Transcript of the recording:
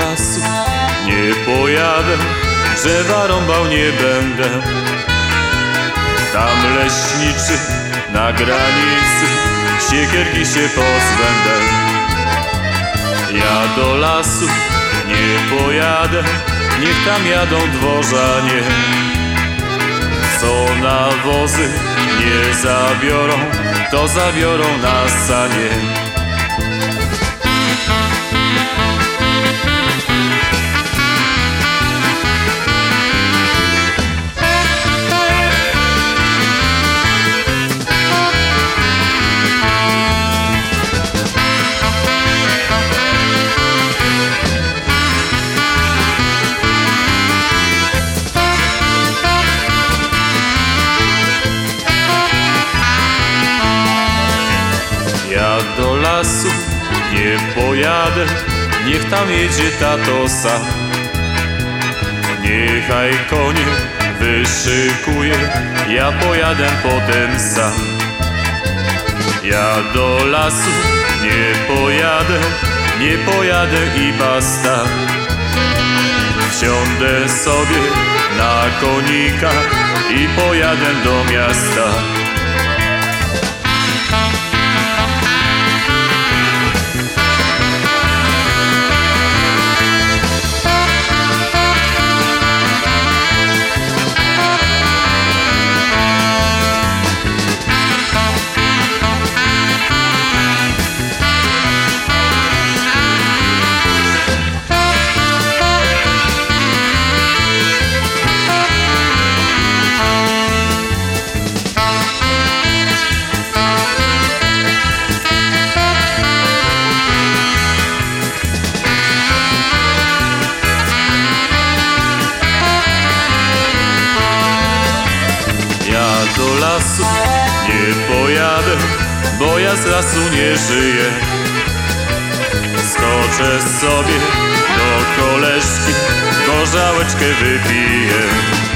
lasu nie pojadę, drzewa rąbał nie będę. Tam leśniczy na granicy siekierki się pozbędę. Ja do lasu nie pojadę, niech tam jadą dworzanie. Co na wozy nie zabiorą, to zabiorą na sanie. Ja do lasu nie pojadę, niech tam jedzie tato sam. Niechaj konie wyszykuje, ja pojadę potem sam. Ja do lasu nie pojadę i basta. Wsiądę sobie na konika i pojadę do miasta. Do lasu nie pojadę, bo ja z lasu nie żyję. Skoczę sobie do koleżki, gorzałeczkę wypiję.